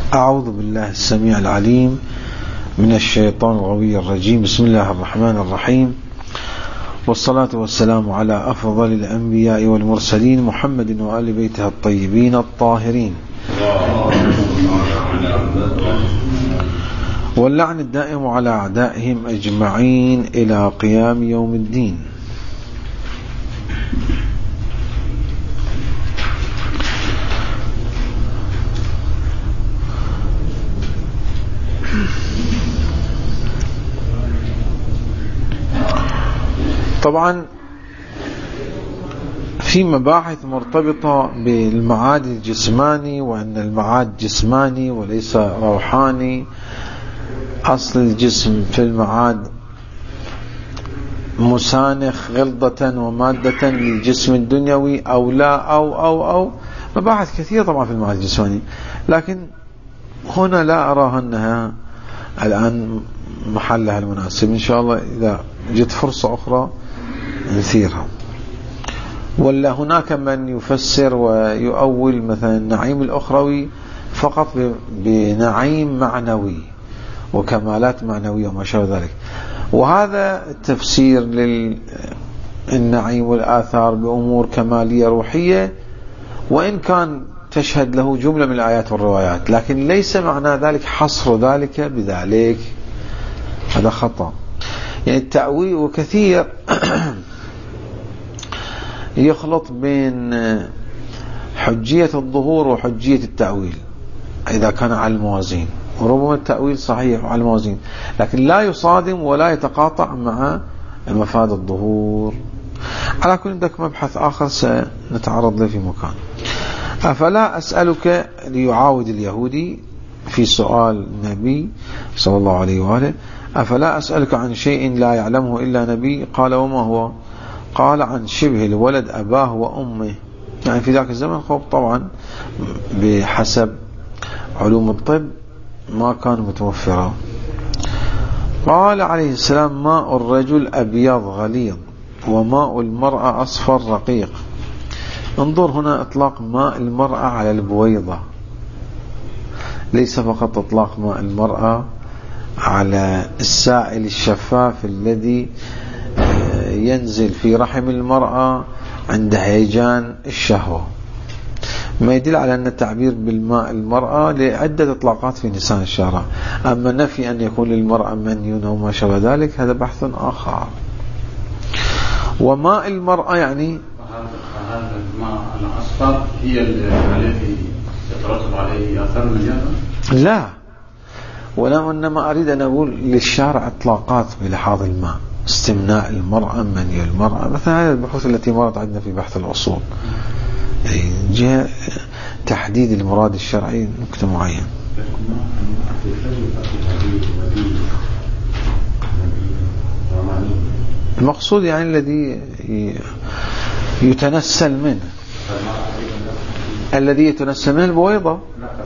أعوذ بالله السميع العليم من الشيطان الغوي الرجيم. بسم الله الرحمن الرحيم، والصلاة والسلام على أفضل الأنبياء والمرسلين محمد وآل بيته الطيبين الطاهرين، واللعن الدائم على أعدائهم أجمعين إلى قيام يوم الدين. طبعا في مباحث مرتبطة بالمعاد الجسماني، وأن المعاد جسماني وليس روحاني. أصل الجسم في المعاد مسانخ غلظة ومادة للجسم الدنيوي أو لا أو مباحث كثيرة طبعا في المعاد الجسماني، لكن هنا لا أراها أنها الآن محلها المناسب. إن شاء الله إذا جت فرصة أخرى نثيرها. ولا هناك من يفسر ويؤول مثلا النعيم الأخروي فقط بنعيم معنوي وكمالات معنوية وما شابه ذلك، وهذا التفسير للنعيم والآثار بأمور كمالية روحية، وإن كان تشهد له جملة من الآيات والروايات، لكن ليس معنى ذلك حصر ذلك بذلك. هذا خطأ. يعني التأويل وكثير يخلط بين حجية الظهور وحجية التأويل إذا كان على الموازين، وربما التأويل صحيح على الموازين لكن لا يصادم ولا يتقاطع مع مفاد الظهور. على كل عندك مبحث آخر سنتعرض له في مكان. أفلا أسألك ليعاود اليهودي في سؤال النبي صلى الله عليه وآله: أفلا أسألك عن شيء لا يعلمه إلا نبي؟ قال: وما هو؟ قال: عن شبه الولد أباه وأمه. يعني في ذاك الزمن طبعا بحسب علوم الطب ما كان متوفرا. قال عليه السلام: ماء الرجل أبيض غليظ وماء المرأة أصفر رقيق. انظر هنا إطلاق ماء المرأة على البويضة، ليس فقط إطلاق ماء المرأة على السائل الشفاف الذي ينزل في رحم المرأة عند هيجان الشهوة، ما يدل على أن التعبير بالماء المرأة لعدة إطلاقات في لسان الشارع. أما نفي أن يكون للمرأة مني وما شابه ذلك هذا بحث آخر. وماء المرأة يعني هذا الماء الأصفر هي التي يترتب عليه آثار النجاسة؟ لا، وإنما أريد أن أقول للشارع إطلاقات بلحاظ الماء: استمناء المرأة، مني المرأة، مثلا هذه البحوث التي مرت عندنا في بحث الأصول، جاء تحديد المراد الشرعي نكتة معين. المقصود يعني الذي يتنسل منه، الذي يتنسل منه البويضة،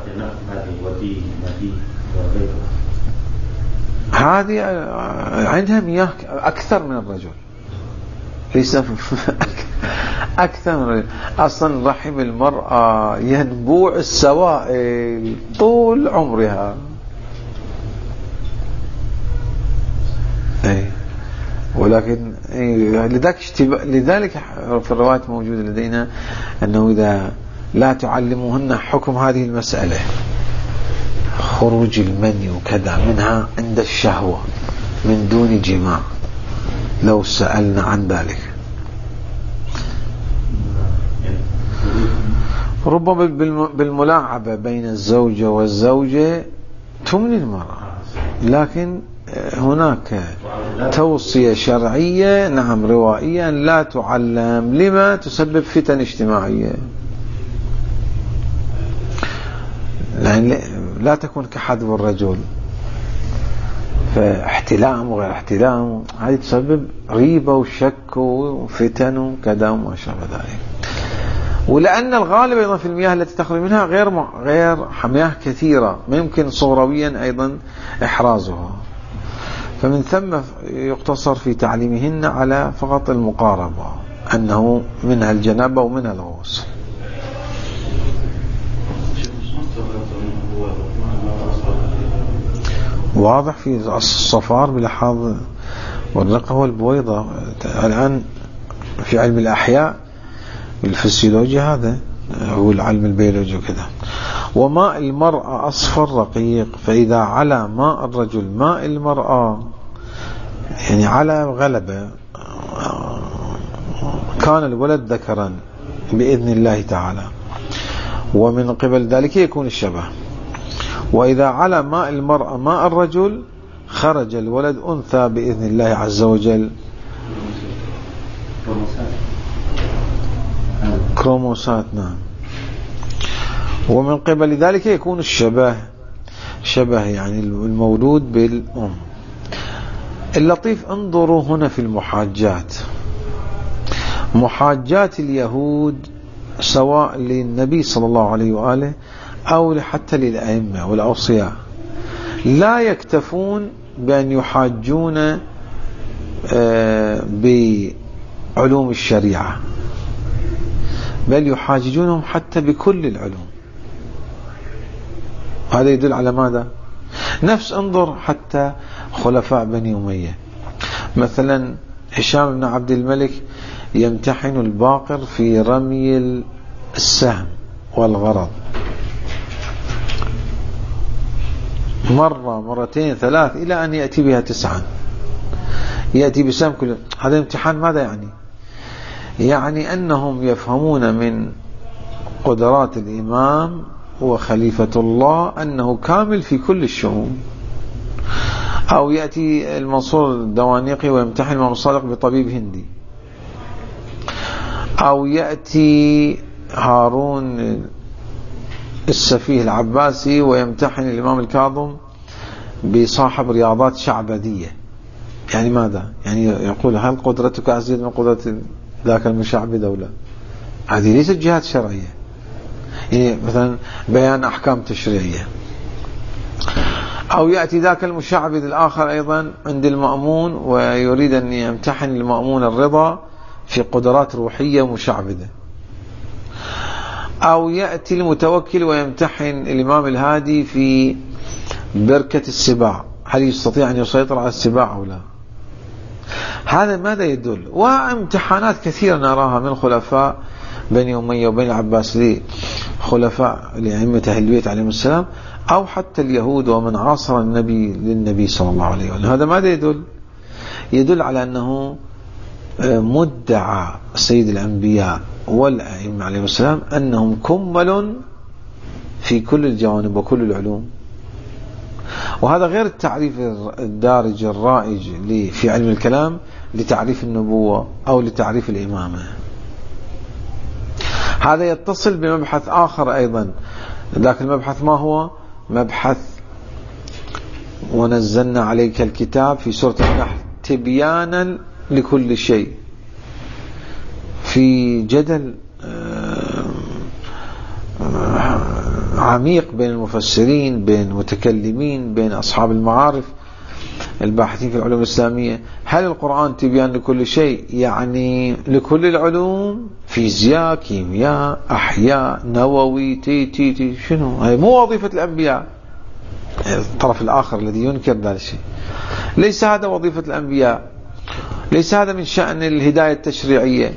هذه عندها مياه أكثر من الرجل، ليس أكثر من الرجل. أصلا رحم المرأة ينبوع السوائل طول عمرها، ولكن لذلك في الروايات موجودة لدينا أنه إذا لا تعلموهن حكم هذه المسألة، خروج المني وكذا منها عند الشهوة من دون جماع، لو سألنا عن ذلك. ربما بالملاعبة بين الزوجة والزوجة تمني المرأة، لكن هناك توصية شرعية نعم روائية لا تعلم، لما تسبب فتن اجتماعية، لأن لا تكون كحدب الرجل، فاحتلام وغير احتلام هذه تسبب ريبة وشك وفتن وكذا وما شابه ذلك. ولأن الغالب أيضا في المياه التي تخرج منها غير مياه كثيرة ممكن صغرويا أيضا إحرازها، فمن ثم يقتصر في تعليمهن على فقط المقاربة، أنه منها الجنابة ومنها الغسل. واضح في الصفار بلحاظ والرقة والبويضة. الآن في علم الأحياء الفسيولوجيا هذا هو العلم البيولوجي وكذا. وماء المرأة أصفر رقيق، فإذا على ماء الرجل ماء المرأة يعني على غلبة كان الولد ذكرا بإذن الله تعالى، ومن قبل ذلك يكون الشبه. وإذا على ماء المرأة ماء الرجل خرج الولد أنثى بإذن الله عز وجل. كروموسات، نعم. ومن قبل ذلك يكون الشبه، شبه يعني المولود بالأم. اللطيف انظروا هنا في المحاجات، محاجات اليهود سواء للنبي صلى الله عليه وآله أو حتى للأئمة والأوصياء لا يكتفون بأن يحاجون بعلوم الشريعة، بل يحاججونهم حتى بكل العلوم. هذا يدل على ماذا؟ نفس انظر حتى خلفاء بني أمية، مثلا هشام بن عبد الملك يمتحن الباقر في رمي السهم والغرض، مرة مرتين ثلاث إلى أن يأتي بها 9، يأتي بسهم كله. هذا امتحان ماذا يعني؟ يعني أنهم يفهمون من قدرات الإمام وخليفة الله أنه كامل في كل الشؤون. أو يأتي المنصور الدوانيقي ويمتحن الإمام الصادق بطبيب هندي، أو يأتي هارون السفيه العباسي ويمتحن الإمام الكاظم بصاحب رياضات شعبدية. يعني ماذا؟ يعني يقول هل قدرتك أزيد من قدرة ذاك المشعبد أو لا؟ هذه ليست جهات شرعية، يعني مثلا بيان أحكام تشريعية. أو يأتي ذاك المشعبد الآخر أيضا عند المأمون ويريد أن يمتحن المأمون الرضا في قدرات روحية مشعبدة. أو يأتي المتوكل ويمتحن الإمام الهادي في بركة السباع، هل يستطيع أن يسيطر على السباع أو لا؟ هذا ماذا يدل؟ وامتحانات كثيرة نراها من خلفاء بني أمية وبني العباس لخلفاء لأئمة أهل البيت عليهم السلام، أو حتى اليهود ومن عاصر النبي للنبي صلى الله عليه وسلم. هذا ماذا يدل؟ يدل على أنه مدعى سيد الأنبياء والأئمة عليهم السلام أنهم كمل في كل الجوانب وكل العلوم. وهذا غير التعريف الدارج الرائج في علم الكلام لتعريف النبوة أو لتعريف الإمامة. هذا يتصل بمبحث آخر أيضا، ذاك المبحث ما هو؟ مبحث ونزلنا عليك الكتاب في سورة النحل تبيانا لكل شيء. في جدل عميق بين المفسرين، بين المتكلمين، بين أصحاب المعارف الباحثين في العلوم الإسلامية، هل القرآن تبيان لكل شيء يعني لكل العلوم؟ فيزياء، كيمياء، أحياء، نووي، تي شنو؟ هي مو وظيفة الأنبياء. الطرف الآخر الذي ينكر ذلك الشيء، ليس هذا وظيفة الأنبياء، ليس هذا من شأن الهداية التشريعية.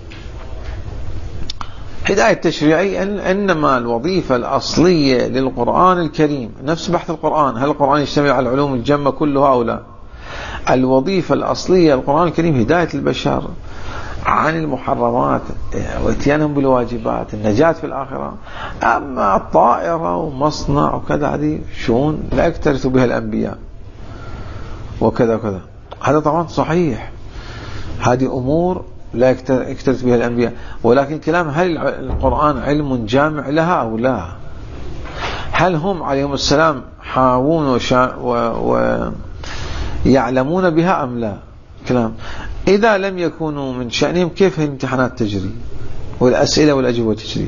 هداية التشريعية إنما الوظيفة الأصلية للقرآن الكريم، نفس بحث القرآن، هل القرآن يشتمل على العلوم الجمة كلها أو لا؟ الوظيفة الأصلية للقرآن الكريم هداية البشر عن المحرمات واتيانهم بالواجبات، النجاة في الآخرة. أما الطائرة ومصنع وكذا هذه شؤون لا يكترث بها الأنبياء وكذا وكذا. هذا طبعا صحيح، هذه أمور لا يكترث بها الأنبياء، ولكن كلام هل القرآن علم جامع لها أو لا؟ هل هم عليهم السلام حاوون ويعلمون بها أم لا؟ كلام إذا لم يكونوا من شأنهم كيف الامتحانات تجري والأسئلة والأجوبة تجري؟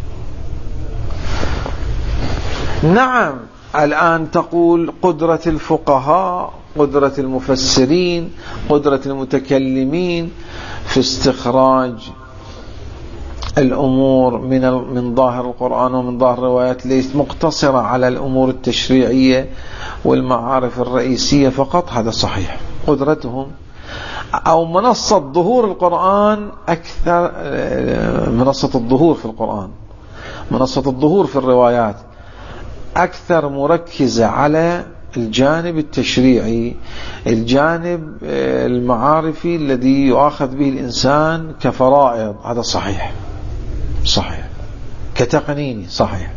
نعم الآن تقول قدرة الفقهاء، قدرة المفسرين، قدرة المتكلمين في استخراج الأمور من ظاهر القرآن ومن ظاهر الروايات ليست مقتصرة على الأمور التشريعية والمعارف الرئيسية فقط، هذا صحيح. قدرتهم أو منصة ظهور القرآن أكثر، منصة الظهور في القرآن، منصة الظهور في الروايات أكثر مركزة على الجانب التشريعي، الجانب المعارفي الذي يؤاخذ به الإنسان كفرائض، هذا صحيح صحيح، كتقنيني صحيح.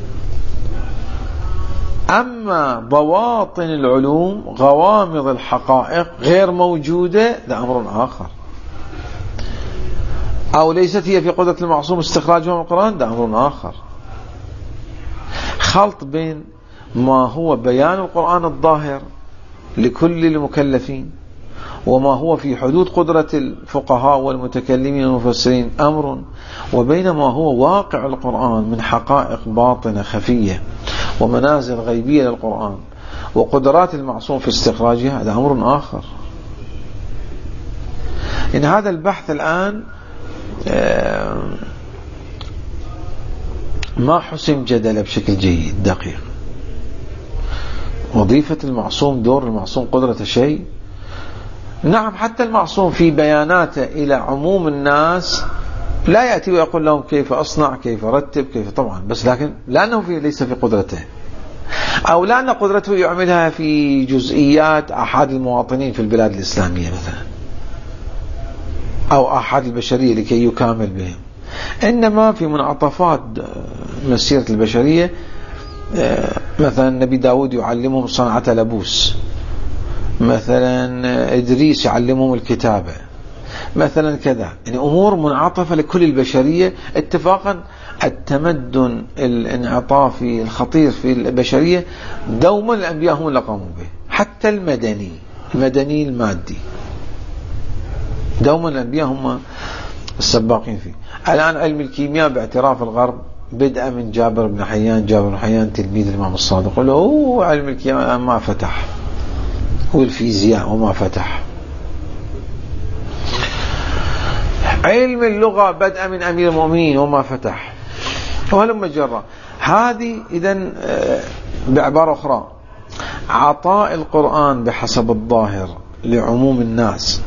أما بواطن العلوم غوامض الحقائق غير موجودة، ده أمر آخر. أو ليست هي في قدرة المعصوم استخراجها من القرآن، ده أمر آخر. خلط بين ما هو بيان القرآن الظاهر لكل المكلفين وما هو في حدود قدرة الفقهاء والمتكلمين والمفسرين أمر، وبين ما هو واقع القرآن من حقائق باطنة خفية ومنازل غيبية للقرآن وقدرات المعصوم في استخراجها، هذا أمر آخر. إن هذا البحث الآن ما حسم جدله بشكل جيد دقيق. وظيفة المعصوم، دور المعصوم، قدرة شيء. نعم، حتى المعصوم في بياناته إلى عموم الناس لا يأتي ويقول لهم كيف أصنع، كيف أرتب، كيف، طبعا، بس لكن لأنه ليس في قدرته، أو لأن قدرته يعملها في جزئيات أحد المواطنين في البلاد الإسلامية مثلا، أو أحد البشرية لكي يكامل بهم. إنما في منعطفات مسيرة البشرية، مثلا النبي داود يعلمهم صنعة لبوس، مثلا إدريس يعلمهم الكتابة، مثلا كذا، يعني أمور منعطفة لكل البشرية اتفاقا. التمدن الانعطافي الخطير في البشرية دوما الأنبياء هم اللي قاموا به، حتى المدني المادي دوما الأنبياء هم السباقين فيه. الآن علم الكيمياء باعتراف الغرب بدأ من جابر بن حيان تلميذ الإمام الصادق، قال له علم الكيمياء ما فتح، والفيزياء وما فتح. علم اللغة بدأ من أمير المؤمنين وما فتح، ولما جرى. هذه إذن بعبارة أخرى، عطاء القرآن بحسب الظاهر لعموم الناس،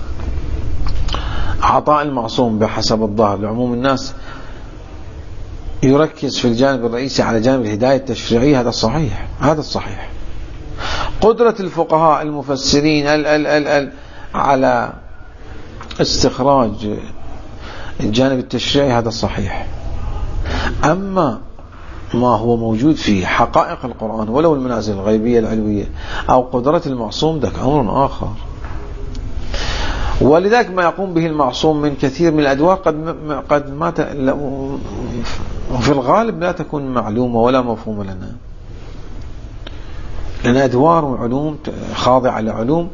عطاء المعصوم بحسب الظاهر لعموم الناس يركز في الجانب الرئيسي على جانب الهداية التشريعية، هذا صحيح، هذا الصحيح. قدرة الفقهاء المفسرين على استخراج الجانب التشريعي، هذا صحيح. أما ما هو موجود في حقائق القرآن ولو المنازل الغيبية العلوية أو قدرة المعصوم، ذاك أمر آخر. ولذلك ما يقوم به المعصوم من كثير من الأدوار قد ما في الغالب لا تكون معلومة ولا مفهومة لنا، لأن أدوار وعلوم خاضعة لعلوم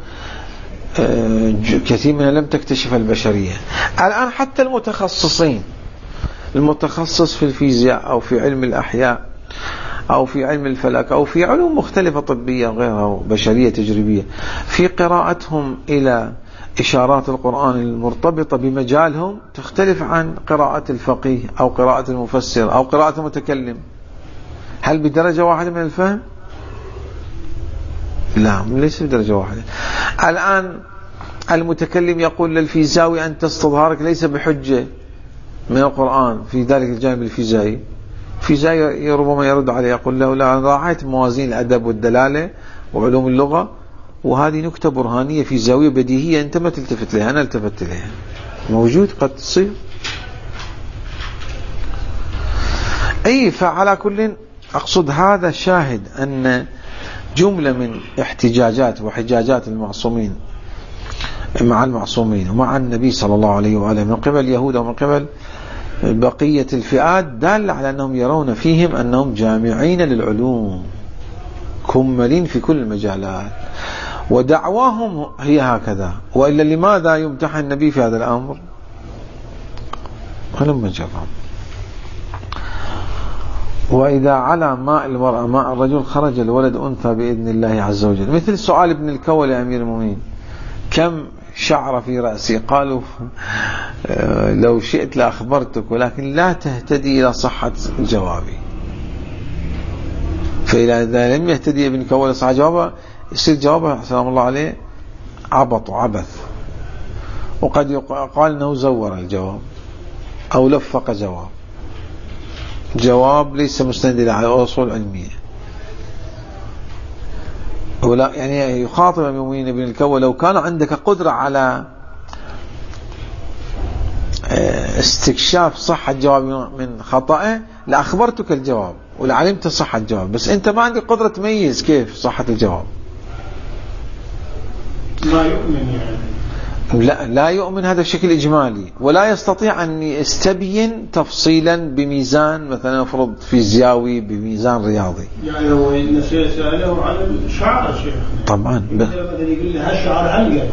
كثير منها لم تكتشف البشرية. الآن حتى المتخصصين، المتخصص في الفيزياء أو في علم الأحياء أو في علم الفلك أو في علوم مختلفة طبية وغيرها بشرية تجريبية، في قراءتهم إلى إشارات القرآن المرتبطة بمجالهم تختلف عن قراءة الفقيه أو قراءة المفسر أو قراءة المتكلم. هل بدرجة واحدة من الفهم؟ لا، ليس بدرجة واحدة. الآن المتكلم يقول للفيزاوي أنت استظهارك ليس بحجة من القرآن في ذلك الجانب الفيزيائي. الفيزيائي ربما يرد عليه يقول له لا، أنا راعيت موازين الأدب والدلالة وعلوم اللغة، وهذه نكتة برهانية في زاوية بديهية أنت ما تلتفت لها، أنا التفت لها. موجود، قد تصير. أي، فعلى كل أقصد هذا شاهد أن جملة من احتجاجات وحجاجات المعصومين مع المعصومين ومع النبي صلى الله عليه وآله من قبل اليهود ومن قبل بقية الفئات دال على أنهم يرون فيهم أنهم جامعين للعلوم كملين في كل المجالات، ودعواهم هي هكذا. وإلا لماذا يمتحن النبي في هذا الأمر؟ ولما جرى وإذا على ماء المرأة ماء الرجل خرج الولد أنثى بإذن الله عز وجل. مثل سؤال ابن الكول يا أمير المؤمنين، كم شعر في رأسي. قالوا لو شئت لأخبرتك ولكن لا تهتدي إلى صحة جوابي. فإذا لم يهتدي ابن كول صحة جوابه يصير جوابه سلام الله عليه عبط وعبث، وقد يقال أنه زور الجواب أو لفق جواب ليس مستند على أصول علمية. ولا يعني يخاطب المؤمنين ابن الكول لو كان عندك قدرة على استكشاف صحة جواب من خطأه لأخبرتك الجواب ولعلمت صحة الجواب، بس أنت ما عندك قدرة تميز كيف صحة الجواب. ما يؤمن يعني لا يؤمن، هذا بشكل إجمالي، ولا يستطيع أن يستبين تفصيلا بميزان مثلا نفرض فيزيائي بميزان رياضي. يعني لو نسيت سأله عن الشعر شيخ طبعا مثلا يقول لي هالشعر علقة،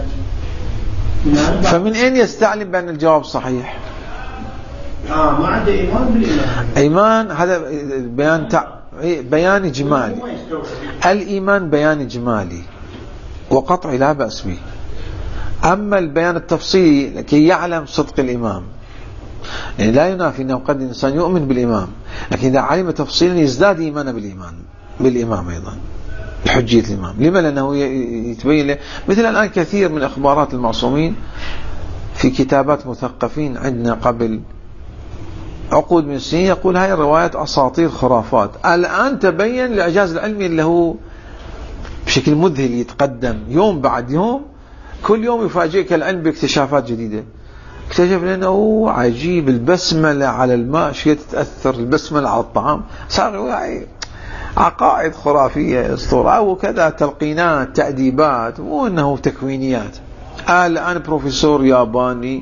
لكن فمن أين يستعلم بأن الجواب صحيح؟ ما عنده إيمان بالإيمان. إيمان هذا بيان إجمالي. الإيمان بيان إجمالي وقطعي لا بأس به. أما البيان التفصيلي لكي يعلم صدق الإمام، يعني لا ينافي أنه قد الإنسان يؤمن بالإمام، لكن إذا علم تفصيلا يزداد إيمانا بالإمام أيضا بحجية الإمام. لما؟ لأنه يتبين له. مثل الآن كثير من أخبارات المعصومين في كتابات مثقفين عندنا قبل عقود من السنين يقول هاي الروايات أساطير خرافات. الآن تبين الإعجاز العلمي اللي هو بشكل مذهل يتقدم يوم بعد يوم، كل يوم يفاجئك العلم باكتشافات جديدة. اكتشفنا أنه عجيب البسملة على الماء شيء تتأثر، البسملة على الطعام، صار عقائد خرافية اسطورة وكذا، تلقينات تأديبات، مو أنه تكوينيات. الآن بروفيسور ياباني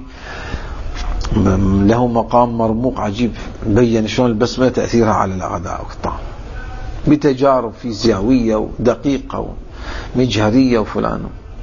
له مقام مرموق عجيب بيّن شلون البسملة تأثيرها على الغذاء والطعام بتجارب فيزيائية ودقيقة ومجهرية وفلان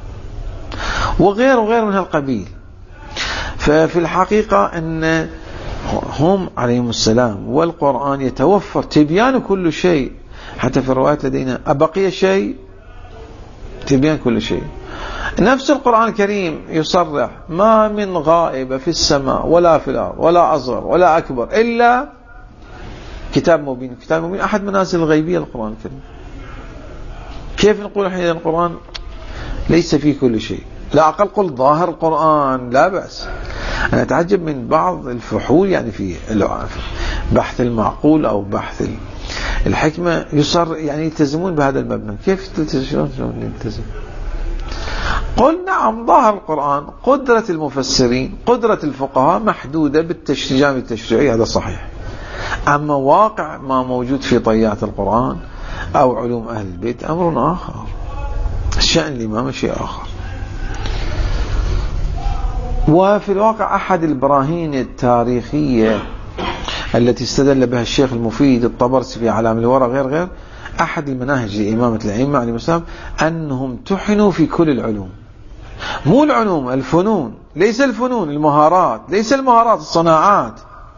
وغير من هالقبيل. ففي الحقيقة أن هم عليهم السلام والقرآن يتوفر تبيان كل شيء، حتى في الروايات لدينا أبقي شيء تبيان كل شيء. نفس القرآن الكريم يصرح ما من غائب في السماء ولا في الأرض ولا أصغر ولا أكبر إلا كتاب مبين. كتاب مبين أحد منازل الغيبية القرآن الكريم. كيف نقول حين القرآن ليس فيه كل شيء؟ لا أقل قل ظاهر القرآن لا بأس. أنا أتعجب من بعض الفحول يعني في بحث المعقول أو بحث الحكمة يصر يعني يلتزمون بهذا المبنى. كيف تلتزمون؟ قل نعم ظاهر القرآن قدرة المفسرين قدرة الفقهاء محدودة بالتشريع التشريعي، هذا صحيح. أما واقع ما موجود في طيات القرآن أو علوم أهل البيت أمر آخر، الشأن الإمام شيء آخر. وفي الواقع أحد البراهين التاريخية التي استدل بها الشيخ المفيد الطبرسي في علام الورى غير أحد المناهج لإمامة الأئمة عليهم السلام أنهم تحنوا في كل العلوم، مو العلوم الفنون، ليس الفنون المهارات، ليس المهارات الصناعات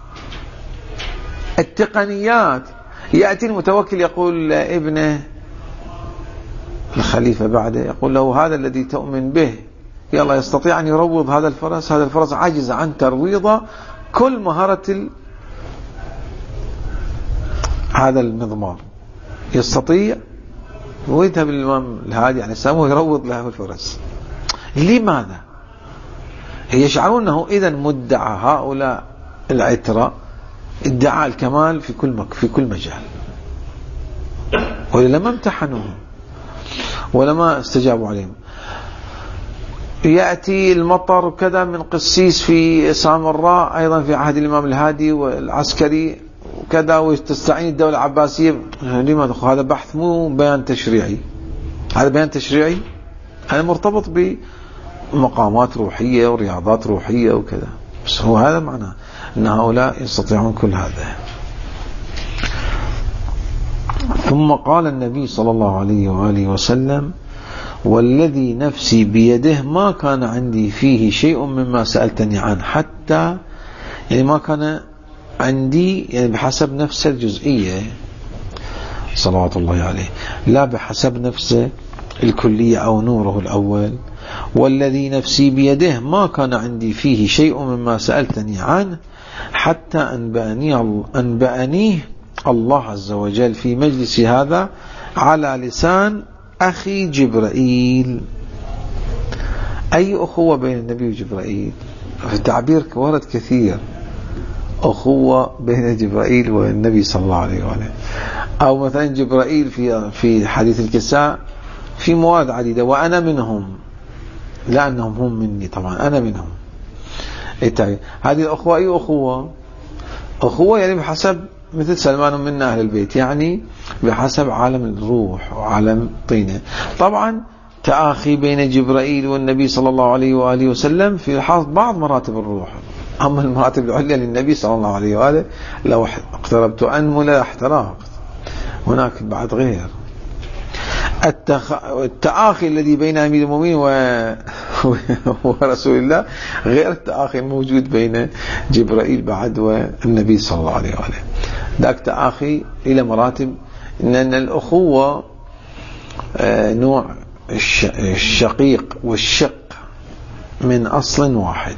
التقنيات. يأتي المتوكل يقول ابنه الخليفة بعده يقول له هذا الذي تؤمن به يلا يستطيع أن يروض هذا الفرس، هذا الفرس عجز عن ترويض كل مهارة هذا المضمار، يستطيع ويذهب الإمام الهادي عليه السلام ويروض له الفرس. لماذا؟ يشعرون أنه إذا مدعى هؤلاء العترة ادعاء الكمال في كل مجال، ولما امتحنوهم ولما استجابوا عليهم. يأتي المطر كذا من قسيس في سامراء أيضا في عهد الإمام الهادي والعسكري وكذا، وتستعين الدولة العباسية. لماذا؟ هذا بحث مو بيان تشريعي، هذا بيان تشريعي هذا مرتبط بمقامات روحية ورياضات روحية وكذا. بس هو هذا معناه أن هؤلاء يستطيعون كل هذا. ثم قال النبي صلى الله عليه وآله وسلم والذي نفسي بيده ما كان عندي فيه شيء مما سألتني عنه، حتى يعني ما كان عندي يعني بحسب نفسه الجزئية صلوات الله عليه، لا بحسب نفسه الكلية أو نوره الأول والذي نفسي بيده ما كان عندي فيه شيء مما سألتني عنه حتى أنبأنيه الله عز وجل في مجلس هذا على لسان أخي جبرائيل. أي أخوة بين النبي وجبرائيل؟ في التعبير ورد كثير، أخوة بين جبرائيل والنبي صلى الله عليه وآله، أو مثلا جبرائيل في حديث الكساء في مواد عديدة، وأنا منهم، لأنهم هم مني طبعا، أنا منهم. هذه الأخوة أي أخوة؟ أخوة يعني بحسب مثل سلمان منا أهل البيت، يعني بحسب عالم الروح وعالم طينة. طبعا تآخي بين جبرائيل والنبي صلى الله عليه وآله وسلم في بعض مراتب الروح، أما المراتب العليا للنبي صلى الله عليه وآله لو اقتربت أنمو لا احتراق، هناك بعد غير. التآخي الذي بين أمير المؤمنين ورسول الله غير التآخي الموجود بين جبرائيل بعد والنبي صلى الله عليه وآله. ذاك تآخي إلى مراتب، لأن الأخوة نوع الشقيق والشق من أصل واحد،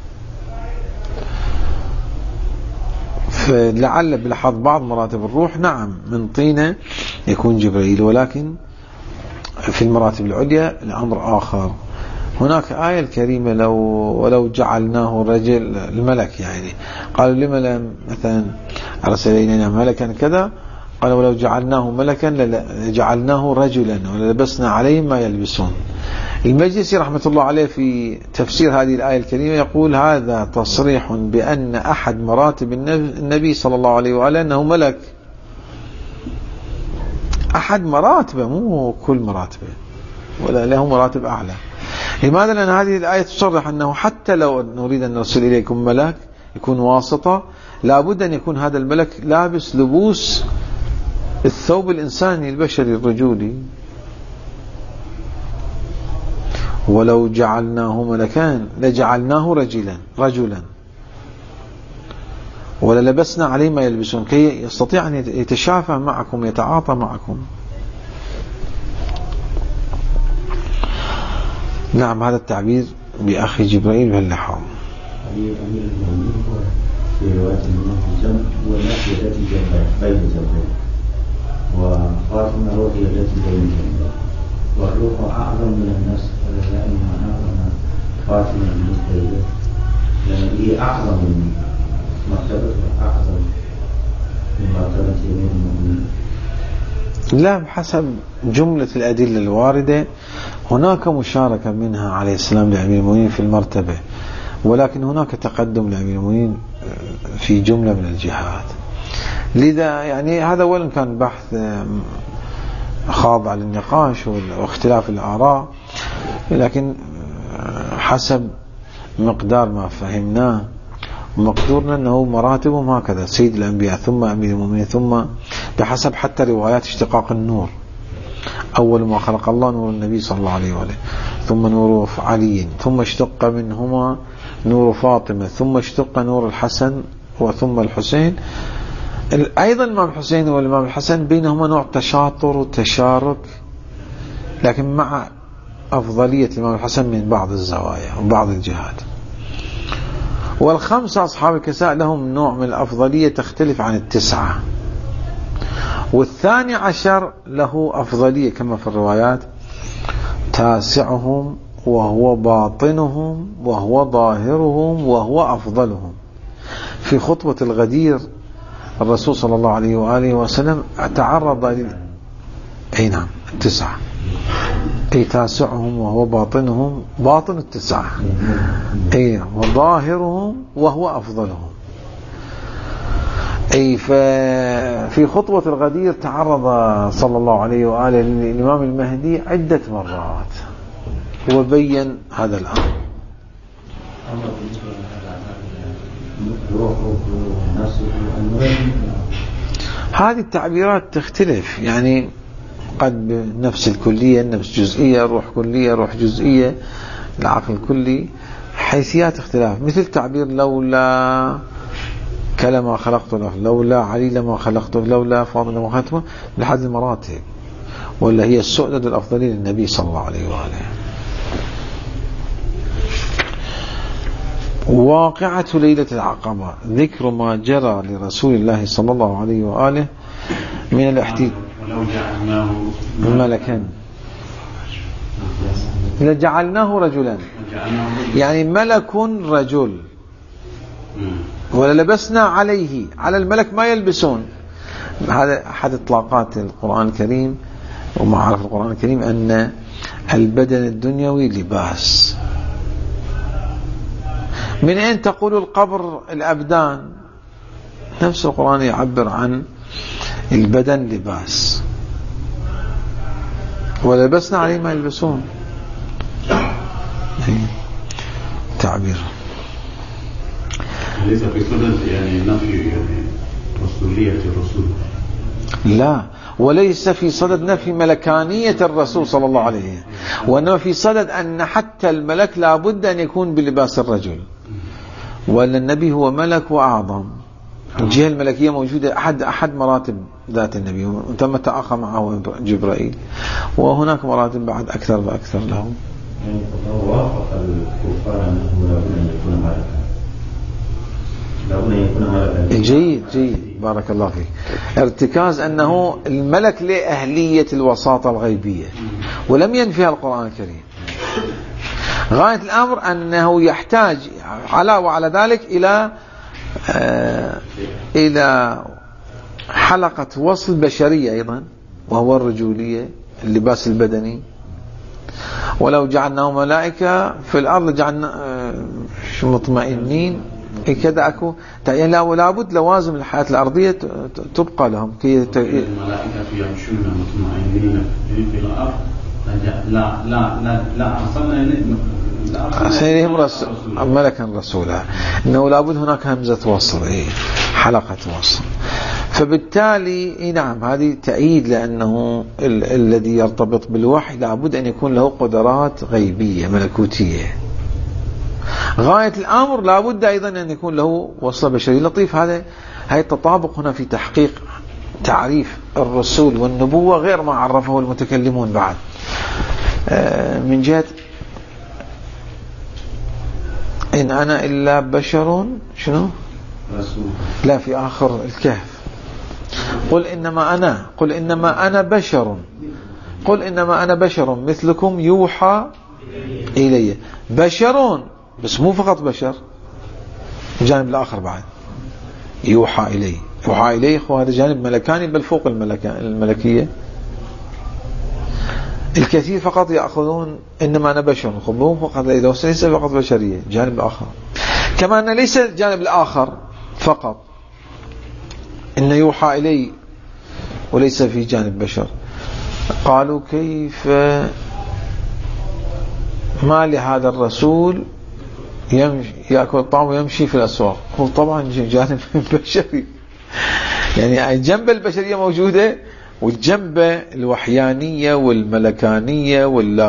فلعل بلحظ بعض مراتب الروح نعم من طينة يكون جبرائيل، ولكن في المراتب العليا الأمر آخر. هناك آية الكريمة ولو جعلناه رجل، الملك يعني قالوا لما لم مثلا أرسل إلينا ملكا كذا، قالوا ولو جعلناه ملكا لجعلناه رجلا وللبسنا عليهم ما يلبسون. المجلسي رحمة الله عليه في تفسير هذه الآية الكريمة يقول هذا تصريح بأن أحد مراتب النبي صلى الله عليه وآله أنه ملك، أحد مراتبه مو كل مراتبه، ولا له مراتب أعلى. لماذا؟ لأن هذه الآية تصرح أنه حتى لو نريد أن نرسل إليكم ملك يكون واسطة، لابد أن يكون هذا الملك لابس لبوس الثوب الإنساني البشري الرجولي. ولو جعلناه ملكان لجعلناه رجلا وللبسنا عليه ما يلبسون، كي يستطيع أن يتشافى معكم يتعاطى معكم. نعم، هذا التعبير بأخي جبرائيل باللحاظ. أمير المؤمنين هو في رواية المنهم والنفس التي بين جنبين، وفاطمة روحي التي بين جنبين، والروح أعظم من النفس، لأن معناها فاطمة بالنسبة له لأن هي أعظم من مرتبة، أعظم من مرتبة أمير المؤمنين. لا، بحسب جملة الأدلة الواردة هناك مشاركة منها عليه السلام لأمير المؤمنين في المرتبة، ولكن هناك تقدم لأمير المؤمنين في جملة من الجهات. لذا يعني هذا وإن كان بحث خاضع للنقاش واختلاف الآراء، لكن حسب مقدار ما فهمناه ومقدورنا أنه مراتبهم هكذا: سيد الأنبياء ثم أمير المؤمنين، ثم بحسب حتى روايات اشتقاق النور، أول ما خلق الله نور النبي صلى الله عليه وآله، ثم نور علي، ثم اشتق منهما نور فاطمة، ثم اشتق نور الحسن وثم الحسين. أيضا الإمام الحسين والإمام الحسن بينهما نوع تشاطر وتشارك، لكن مع أفضلية الإمام الحسن من بعض الزوايا وبعض الجهات. والخمسة أصحاب الكساء لهم نوع من الأفضلية تختلف عن التسعة، والثاني عشر له أفضلية كما في الروايات: تاسعهم وهو باطنهم وهو ظاهرهم وهو أفضلهم. في خطبة الغدير الرسول صلى الله عليه وآله وسلم تعرض أي نعم التسعة، أي تاسعهم وهو باطنهم، باطن التسعة، أي وظاهرهم وهو أفضلهم. أي في خطبة الغدير تعرض صلى الله عليه وآله للإمام المهدي عدة مرات وبين هذا الأمر. هذه التعبيرات تختلف، يعني قد بنفس الكلية، النفس جزئية، روح كلية، روح جزئية، العقل الكلي، حيثيات اختلاف. مثل تعبير لولا كلمة خلقته، لولا علي لما خلقته، لولا فاضل لما خلقته، لحد المراتب، ولا هي السؤدد الأفضلية للنبي صلى الله عليه وآله. واقعة ليلة العقبة ذكر ما جرى لرسول الله صلى الله عليه وآله من الاحتياج. ولو جعلناه ملكا لجعلناه رجلا، يعني ملك رجل، وللبسنا عليه، على الملك ما يلبسون. هذا أحد إطلاقات القرآن الكريم ومعارف القرآن الكريم أن البدن الدنيوي لباس. من أين تقول القبر الأبدان؟ نفس القرآن يعبر عن البدن لباس، ولبسنا عليه ما يلبسون. تعبير ليس في صدد يعني نفي رسولية الرسول، لا، وليس في صدد نفي ملكانية الرسول صلى الله عليه وسلم، وإنما في صدد أن حتى الملك لا بد أن يكون بلباس الرجل، وأن النبي هو ملك وأعظم. الجهة الملكية موجودة أحد مراتب ذات النبي، وتم تأخى معه جبرائيل، وهناك مراتب بعد أكثر وأكثر له. يعني وافق الكفار أنه لا بد أن يكون ملكا، لا بد أن يكون ملكا. جيد بارك الله فيك. ارتكاز أنه الملك لأهلية الوساطة الغيبية، ولم ينفيها القرآن الكريم. غاية الأمر أنه يحتاج على ذلك إلى حلقة وصل بشرية أيضا، وهو الرجولية، اللباس البدني. ولو جعلناه ملائكة في الأرض جعلنا مطمئنين كذا أكو، يعني لا بد لوازم الحياة الأرضية تبقى لهم كي الملائكة يمشون مطمئنين في الأرض. لا أرسلنا ملكا رسولا، إنه لابد هناك همزة وصل، حلقة وصل. فبالتالي نعم هذه تأييد، لأنه الذي يرتبط بالوحي لابد أن يكون له قدرات غيبية ملكوتية. غاية الأمر لابد أيضا أن يكون له وصل بشري. لطيف هذا التطابق هنا في تحقيق تعريف الرسول والنبوة غير ما عرفه المتكلمون بعد، من جهة إن أنا إلا بشر شنو؟ رسول. لا، في آخر الكهف قل إنما أنا بشر مثلكم يوحى إلي. بشر، بس مو فقط بشر، الجانب الآخر بعد يوحى إلي هذا جانب ملكاني بل فوق الملكية. الكثير فقط يأخذون إنما أنا بشر، خبوه فقط ليس فقط بشرية، جانب الآخر. كما أن ليس الجانب الآخر فقط إن يوحى إلي وليس في جانب بشر. قالوا كيف ما لهذا الرسول يأكل الطعام ويمشي في الأسواق؟ هو طبعا جانب بشري، يعني جنب البشرية موجودة، والجنب الوحيانية والملكانية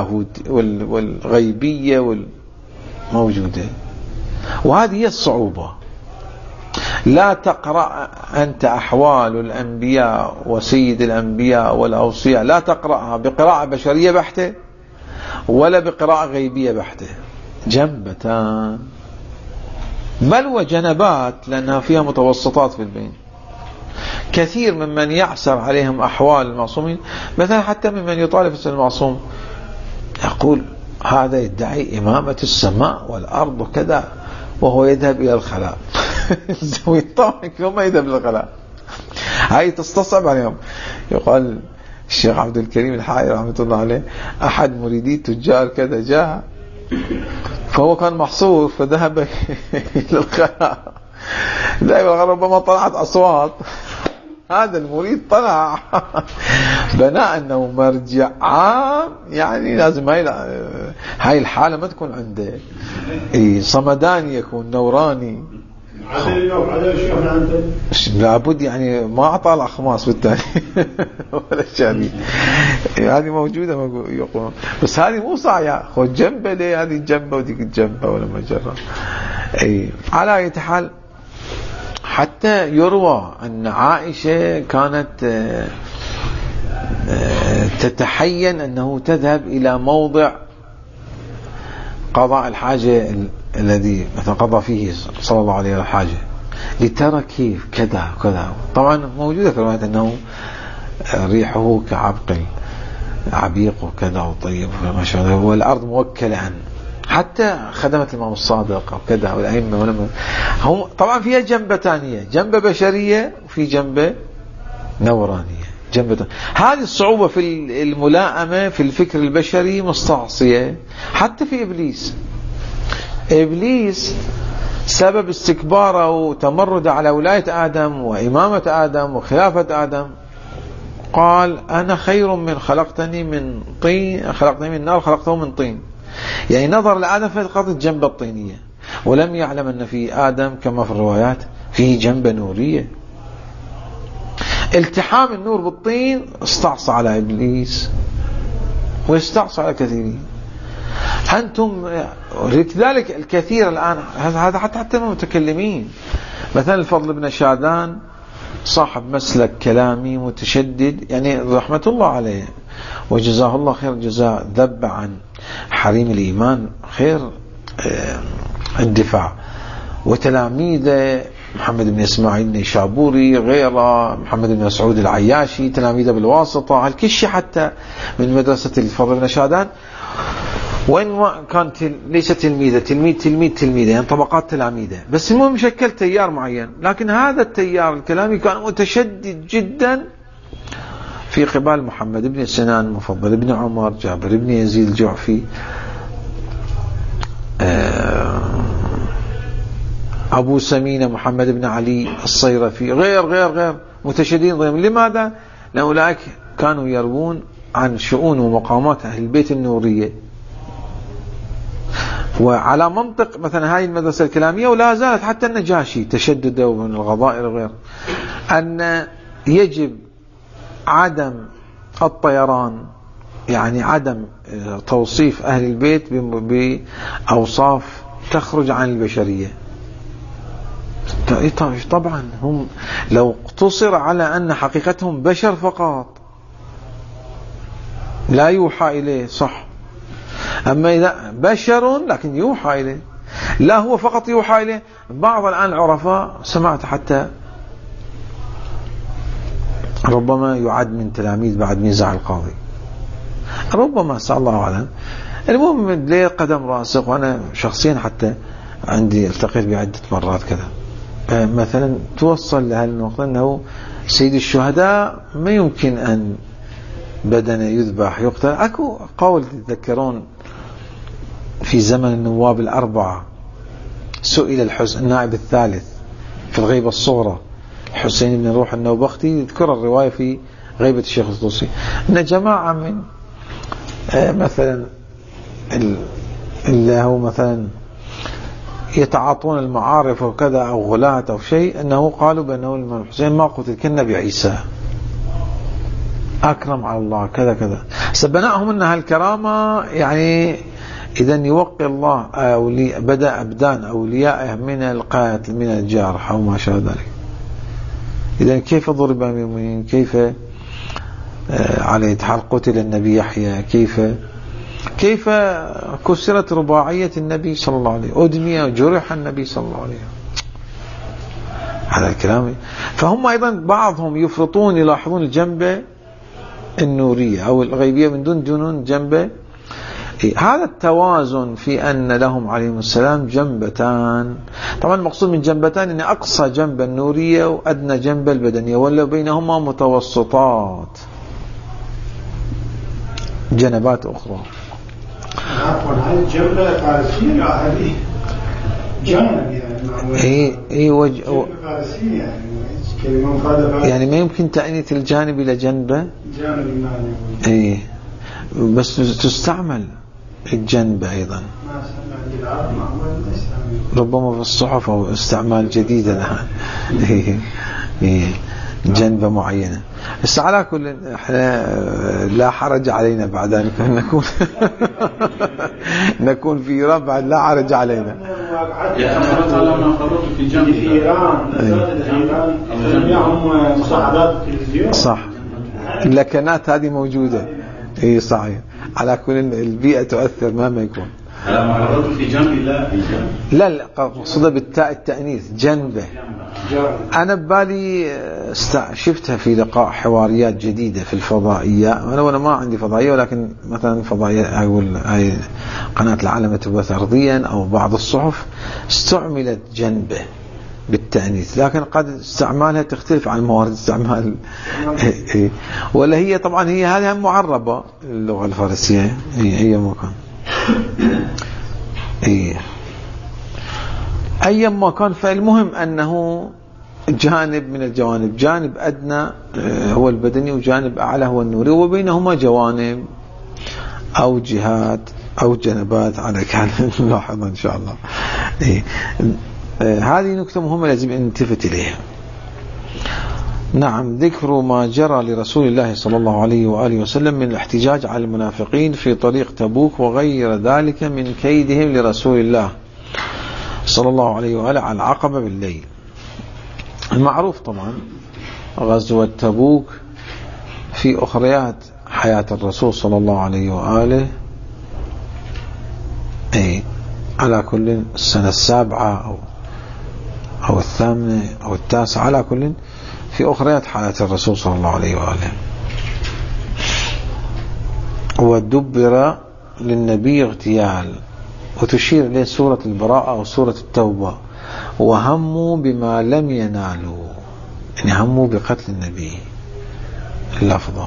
والغيبية موجودة. وهذه هي الصعوبة. لا تقرأ أنت أحوال الأنبياء وسيد الأنبياء والأوصياء، لا تقرأها بقراءة بشرية بحتة ولا بقراءة غيبية بحتة، جنبتان بل وجنبات، لأنها فيها متوسطات في البين. كثير ممن يعسر عليهم أحوال المعصومين، مثلا حتى ممن يطالب في المعصوم يقول هذا يدعي إمامة السماء والأرض وكذا، وهو يذهب إلى الخلاء. طبعا يوم ما يذهب إلى الخلاء هاي تستصعب عليهم. يقال الشيخ عبد الكريم الحائري رحمة الله عليه أحد مريدي تجار كذا جاء، فهو كان محصور فذهب إلى الخلاء. دائما ربما طلعت أصوات، هذا المريد طلع بناء أنه مرجع عام، يعني لازم هاي الحالة ما تكون عنده صمداني، يكون نوراني. لابد يعني ما أعطى الأخماس بالتالي ولا شيء. هذه موجودة يقولون، بس هذه مو صايعة، خذ جنبه ليه، هذه جنبه وديك الجنبه ولا مجرة. على أي حال، حتى يروى أن عائشة كانت تتحين أنه تذهب إلى موضع قضاء الحاجة الذي مثلا قضى فيه صلى الله عليه الحاجة لترى كيف كذا وكذا. طبعا موجودة في الرواية أنه ريحه عبيق وكذا وطيب ما شاء الله، والأرض موكلة عنه، حتى خدمة الإمام الصادق وكذا والأئمة هم طبعا فيها جنبة ثانية، جنبة بشرية وفي جنبة نورانية. هذه الصعوبة في الملائمة في الفكر البشري مستعصية حتى في إبليس سبب استكباره وتمرده على ولاية آدم وإمامة آدم وخلافة آدم قال أنا خير من خلقتني من طين، خلقتني من نار خلقته من طين. يعني نظر لآدم فقط الجنبة الطينية، ولم يعلم أن في آدم كما في الروايات فيه جنبة نورية. التحام النور بالطين استعصى على إبليس ويستعصى على كثيرين. أنتم لذلك الكثير الآن هذا حتى المتكلمين، مثلا الفضل بن شادان صاحب مسلك كلامي متشدد، يعني رحمة الله عليه وجزاه الله خير الجزاء، ذب عن حريم الإيمان خير الدفاع، وتلاميذه محمد بن إسماعيل النيشابوري غيره، محمد بن مسعود العياشي، تلاميذه بالواسطة، هالكشي حتى من مدرسة الفضل بن شادان، وإن كان ليس تلميذ يعني طبقات تلاميذه، بس المهم شكل تيار معين. لكن هذا التيار الكلامي كان متشدد جدا في قبال محمد بن سنان، مفضل بن عمر، جابر بن يزيد الجعفي، أبو سمينة محمد بن علي الصيرفي، غير متشددين ضيم. لماذا؟ لأن أولئك كانوا يروون عن شؤون ومقامات أهل البيت النورية، وعلى منطق مثلا هاي المدرسة الكلامية، ولا زالت حتى النجاشي تشددوا من الغضائر وغير، أن يجب عدم الطيران، يعني عدم توصيف أهل البيت بأوصاف تخرج عن البشرية. طبعا هم لو اقتصر على أن حقيقتهم بشر فقط لا يوحى إليه صح، أما إذا بشر لكن يوحى إليه، لا هو فقط يوحى إليه. بعض الآن العرفاء سمعت حتى ربما يعد من تلاميذ بعد ميزع القاضي، ربما سأل الله أعلم. المهم ليه قدم راسخ، وأنا شخصيا حتى عندي التقيت بعدة مرات كذا، مثلا توصل لهالنقطة أنه سيد الشهداء ما يمكن أن بدنه يذبح يقتل. أكو قول تتذكرون في زمن النواب الأربعة سئل النائب الثالث في الغيبة الصغرى حسين بن روح النوبختي، يذكر الرواية في غيبة الشيخ الطوسي، أن جماعة من مثلا اللي هو مثلا يتعاطون المعارف وكذا أو غلاة أو شيء، أنه قالوا بأنه الإمام الحسين ما قتل كالنبي عيسى أكرم على الله كذا كذا، سبناهم أن هالكرامة يعني إذا يوقي الله بدأ أبدان أوليائه من القاتل من الجارح أو ما شابه ذلك. إذا كيف ضرب أمير المؤمنين، كيف عليه حال قتل النبي يحيى، كيف كسرت رباعية النبي صلى الله عليه وسلم، أدمي وجرح النبي صلى الله عليه وسلم على الكلام. فهم أيضا بعضهم يفرطون يلاحظون الجنبة النورية أو الغيبية من دون جنبة. هذا التوازن في أن لهم عليهم السلام جنبتان. طبعا المقصود من جنبتان أن أقصى جنبة النورية وأدنى جنبة البدنية، ولا بينهما متوسطات جنبات أخرى. عفوا هذه الجنبة فارسية هذه جانب يعني فارسية يعني ما يمكن تأنيث الجانب إلى جنبة، جانب إيه بس تستعمل الجنبة أيضا ربما في الصحف أو استعمال جديد لها جنبة معينة. بس على كل احنا لا حرج علينا بعد ذلك نكون في إيران بعد لا حرج علينا. في إيران مصاعدات التلفزيون صح، اللكنات هذه موجودة. اي صحيح. على كل البيئة تؤثر مهما يكون. معرضته في جنب لا في جنب. لا مقصودة بالتاء التأنيث جنبه. أنا ببالي شفتها في لقاء حواريات جديدة في الفضائية. أنا ما عندي فضائية، ولكن مثلا فضائية أقول هاي قناة العالم تبث أرضيا أو بعض الصحف استعملت جنبه بالتأنيث، لكن قد استعمالها تختلف عن موارد استعمال. ولا هي طبعا هي هذه معربة اللغة الفارسية، هي مكان أي ما كان. فالمهم أنه جانب من الجوانب، جانب أدنى هو البدني وجانب أعلى هو النوري، وبينهما جوانب أو جهات أو جنبات على كلام نلاحظها إن شاء الله. هذه نكتة مهمة لازم نلتفت إليها. نعم، ذكر ما جرى لرسول الله صلى الله عليه وآله وسلم من الاحتجاج على المنافقين في طريق تبوك وغير ذلك من كيدهم لرسول الله صلى الله عليه وآله على العقبة بالليل. المعروف طبعا غزوة تبوك في أخريات حياة الرسول صلى الله عليه وآله، على كل السنة 7 أو 8 أو 9، على كل في أخريات حياة الرسول صلى الله عليه وآله. ودبر للنبي اغتيال، وتشير إليه سورة البراءة أو سورة التوبة. وهموا بما لم ينالوا، يعني هموا بقتل النبي اللفظة.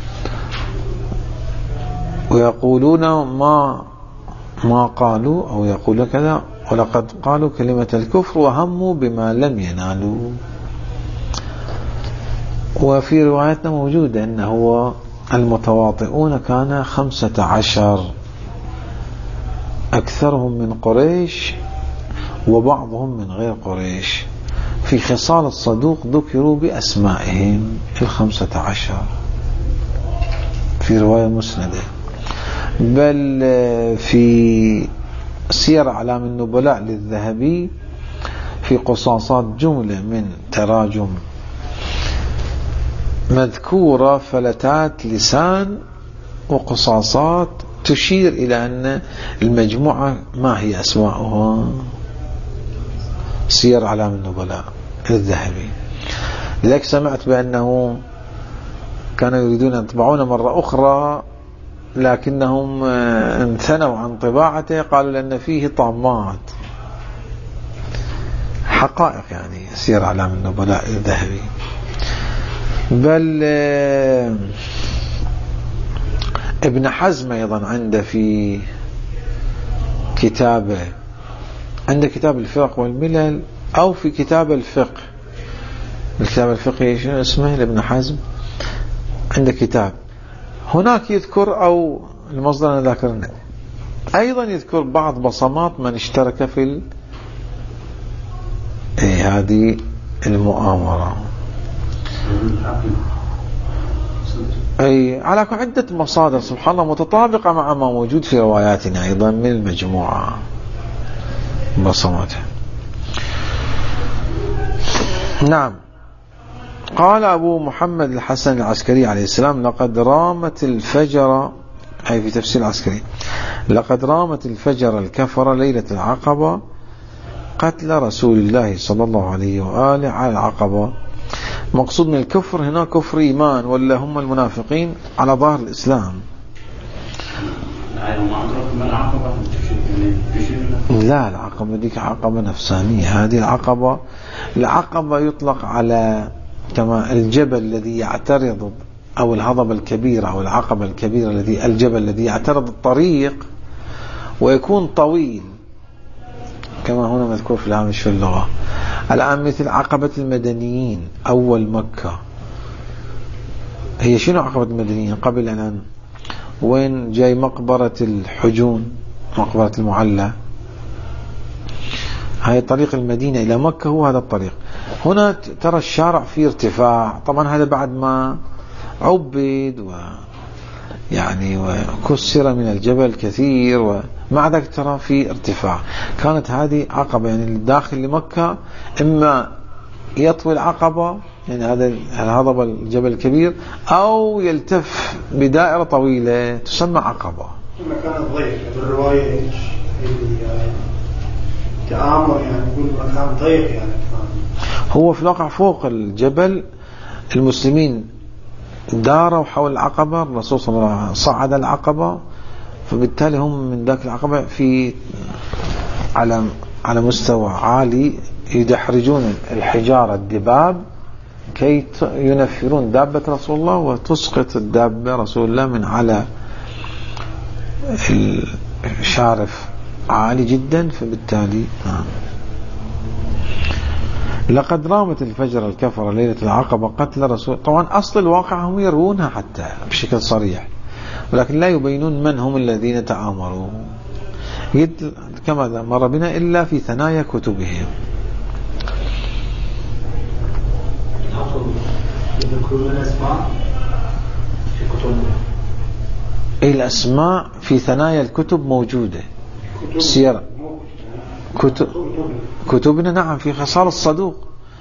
ويقولون ما قالوا، أو يقول كذا، ولقد قالوا كلمة الكفر وهموا بما لم ينالوا. وفي رواياتنا موجودة أنه المتواطئون كان 15، أكثرهم من قريش وبعضهم من غير قريش. في خصال الصدوق ذكروا بأسمائهم 15 في رواية مسندة. بل في سير أعلام النبلاء للذهبي في قصاصات جملة من تراجم مذكورة فلتات لسان وقصاصات تشير إلى أن المجموعة ما هي أسماؤها. سير أعلام النبلاء للذهبي. لذلك سمعت بأنه كانوا يريدون أن يطبعون مرة أخرى، لكنهم امتنعوا عن طباعته، قالوا لأن فيه طامات. حقائق يعني سير أعلام النبلاء الذهبي. بل ابن حزم أيضا عنده في كتابه، عنده كتاب الفرق والملل، أو في كتاب الفقه، الكتاب الفقهي شنو اسمه لابن حزم، عنده كتاب هناك يذكر، أو المصدر أنا ذاكرنا أيضا يذكر بعض بصمات من اشترك في هذه المؤامرة. على عدة مصادر سبحان الله متطابقة مع ما موجود في رواياتنا أيضا من المجموعة بصماته. نعم. قال أبو محمد الحسن العسكري عليه السلام: لقد رامت الفجر، أي في تفسير العسكري، لقد رامت الفجر الكفر ليلة العقبة قتل رسول الله صلى الله عليه وآله على العقبة. مقصود من الكفر هنا كفر إيمان، ولا هم المنافقين على ظاهر الإسلام؟ لا، العقبة ديك عقبة نفسانية. هذه العقبة يطلق على كما الجبل الذي يعترض، أو الهضبة الكبيرة، أو العقبة الكبيرة الجبل الذي يعترض الطريق ويكون طويل، كما هنا مذكور في الهامش في اللغة. الآن مثل عقبة المدنيين أول مكة، هي شنو عقبة المدنيين قبل الآن؟ وين جاي مقبرة الحجون، مقبرة المعلى، هاي طريق المدينة إلى مكة، هو هذا الطريق. هنا ترى الشارع فيه ارتفاع، طبعا هذا بعد ما عبد وكسر من الجبل كثير، ومع ذلك ترى في ارتفاع. كانت هذه عقبة، يعني الداخل لمكة إما يطوي العقبة، يعني هذا الهضبة الجبل الكبير، أو يلتف بدائرة طويلة تسمى عقبة. كانت ضيقة بالرواية اللي تآمر يعني يقول مكان ضيق يعني. هو في الواقع فوق الجبل المسلمين داروا حول العقبة، الرسول صلى الله عليه وسلم صعد العقبة، فبالتالي هم من ذاك العقبة في على مستوى عالي يدحرجون الحجارة الدباب كي ينفرون دابة رسول الله وتسقط الدابة رسول الله من على الشارف عالي جدا. فبالتالي لقد رامت الفجر الكفر ليلة العقبة قتل رسول. طبعا أصل الواقع هم يروونها حتى بشكل صريح، ولكن لا يبينون من هم الذين تآمروا كما مر بنا إلا في ثنايا كتبهم. يذكرون الأسماء في كتبهم. الأسماء في ثنايا الكتب موجودة. سيرة كتبنا نعم، في خصال الصدوق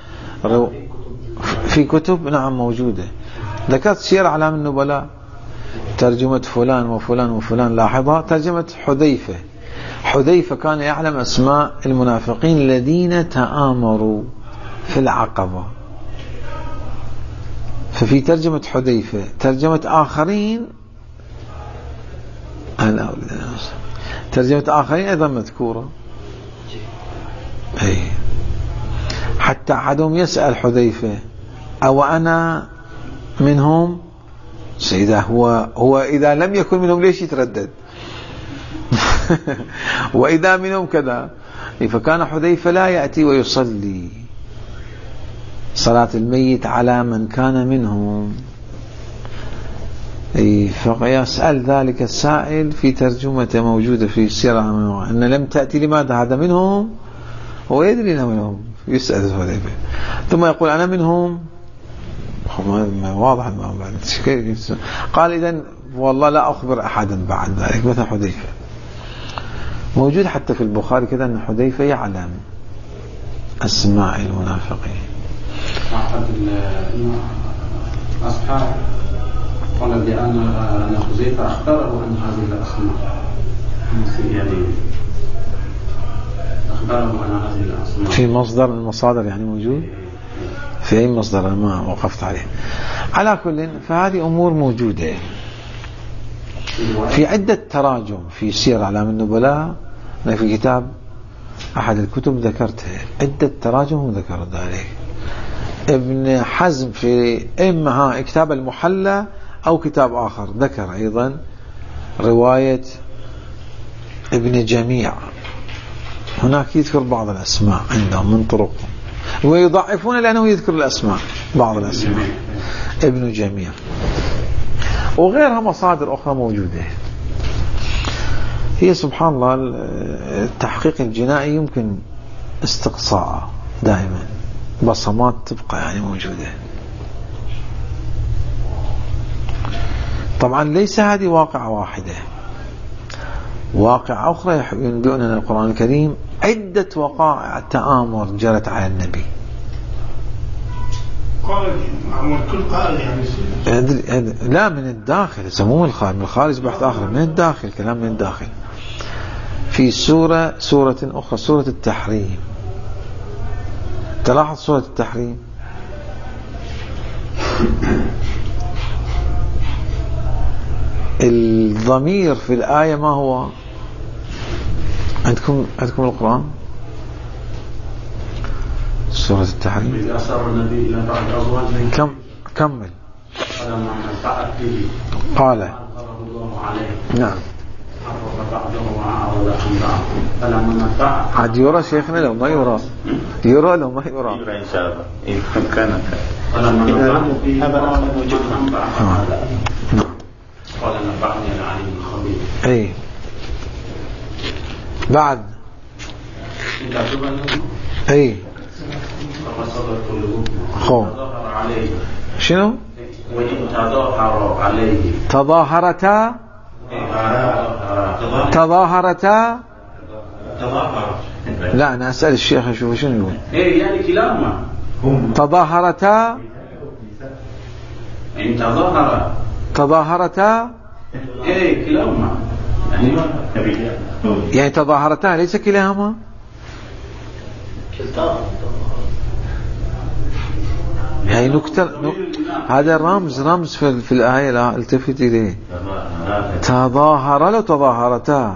في كتب نعم موجودة. ذكرت سير أعلام النبلاء ترجمة فلان وفلان وفلان. لاحظها ترجمة حذيفة كان يعلم أسماء المنافقين الذين تآمروا في العقبة، ففي ترجمة حذيفة. ترجمة آخرين أيضا مذكورة. حتى أحدهم يسأل حذيفة أو أنا منهم؟ سيدا هو إذا لم يكن منهم ليش يتردد؟ وإذا منهم كذا. فكان حذيفة لا يأتي ويصلي صلاة الميت على من كان منهم. فيسأل ذلك السائل في ترجمة موجودة في السيرة أن لم تأتي لماذا هذا منهم؟ هو يدري أنه منهم، يسأل حذيفة ثم يقول أنا منهم. واضح قال إذن والله لا أخبر أحدا بعد ذلك. مثل حذيفة موجود حتى في البخاري كذا أن حذيفة يعلم أسماء المنافقين. أصحاب قال بأن حذيفة أخبره عن هذه الأسماء، يعني أخبره عن هذه الأسماء في مصدر من المصادر يعني موجود في أي مصدر أنا ما وقفت عليه. على كل فهذه أمور موجودة في عدة تراجم في سير أعلام النبلاء. أنا في كتاب أحد الكتب ذكرتها عدة تراجم ذكر ذلك. ابن حزم في إما كتاب المحلى أو كتاب آخر ذكر أيضا رواية ابن جميع. هناك يذكر بعض الأسماء عندهم من طرق ويضعفون لأنه يذكر الأسماء بعض الأسماء. ابن جميع وغيرها مصادر أخرى موجودة. هي سبحان الله التحقيق الجنائي يمكن استقصاء دائما، بصمات تبقى يعني موجودة. طبعا ليس هذه واقعة واحدة، واقع أخرى ينبئنا القرآن الكريم عدة وقائع تآمر جرت على النبي. كل قائد يعني لا من الداخل يسموه الخارج، من الخارج بحث آخر، من الداخل كلام من الداخل. في سورة أخرى سورة التحريم تلاحظ سورة التحريم الضمير في الآية ما هو؟ عندكم القرآن سورة التحريم كمل قال نعم عاد يرى شيخنا لو ما يرى لو ما يرى إن شاء الله إن كان قال نبعني العليم الخبير. اي بعد اي خو شنو تظاهرتا لا أنا أسأل الشيخ أشوف شنو يقول. إيه يعني كلاهما تظاهرتا يعني تظاهرتا إيه كلاهما يعني تظاهرتا ليس كلاهما. هي نكتة هذا رمز في الآية، لا التفت إليه. تظاهر لو تظاهرتا،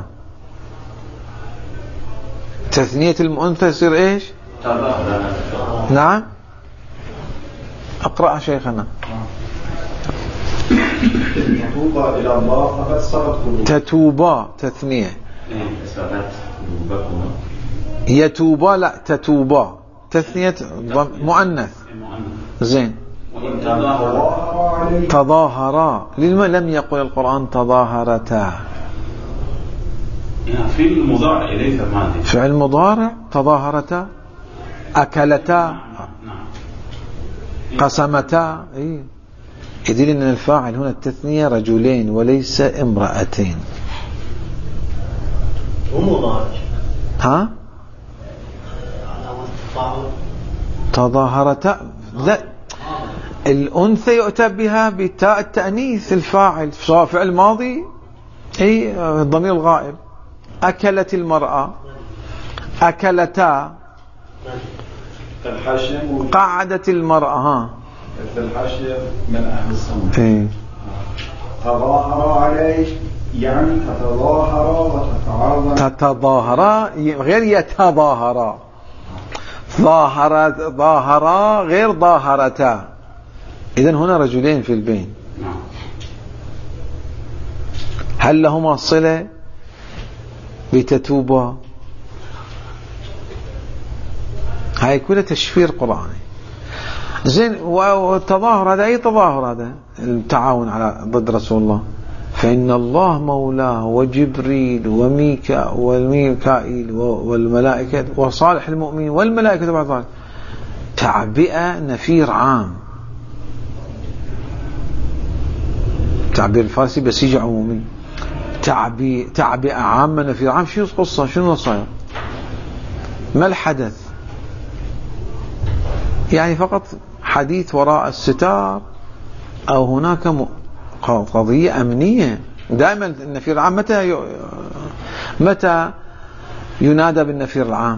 تثنية المؤنثى يصير إيش؟ نعم أقرأ شيخنا. تتوبا إلى الله فقد صغت قلوبكم. تتوبا تثنية، يتوبا لا تتوبا تثنية مؤنث. زين. تظاهرا، لما لم يقل القرآن تظاهرتا؟ في المضارع ليس ماضي. فعل مضارع تظاهرتا، أكلتا، قسمتا. إيه، يدل أن الفاعل هنا التثنية رجلين وليس امرأتين. ها؟ تظاهرتا لا، الأنثى يؤتى بها بتاء التأنيث الفاعل، سواء فعل ماضي أي الضمير الغائب. أكلت المرأة، أكلتا، قعدت المرأة. ها الحاشية من أهل الصمت. إيه. تظاهر عليه يعني تتظاهر وتتعاون. تتظاهر غير يتظاهر. ظاهرا غير ظاهرتا. إذن هنا رجلين في البين، هل لهما صلة بتتوبا؟ هاي كلها تشفير قرآني. زين. والتظاهر هذا أي تظاهر؟ هذا التعاون على ضد رسول الله. فإن الله مولاه وجبريل وميكائيل والملائكة وصالح المؤمنين والملائكة بعد ذلك. تعبئة نفير عام، تعبير الفارسي بسيج عمومي. تعبئة عامة نفير عام. شو القصة؟ شنو صاير؟ ما الحدث؟ يعني فقط حديث وراء الستار، أو هناك قضية أمنية. دائما النفير العام متى ينادى بالنفير العام؟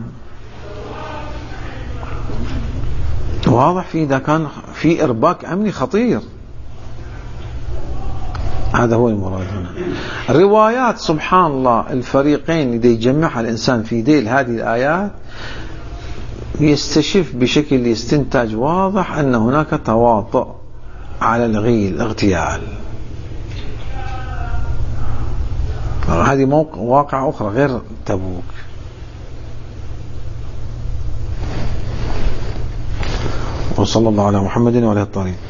واضح في إذا كان في إرباك أمني خطير. هذا هو المراد هنا. روايات سبحان الله الفريقين إذا يجمعها الإنسان في ذيل هذه الآيات يستشف بشكل استنتاج واضح أن هناك تواطؤ على الاغتيال. هذه واقع أخرى غير تبوك. وصلى الله على محمد وعلى الطريق.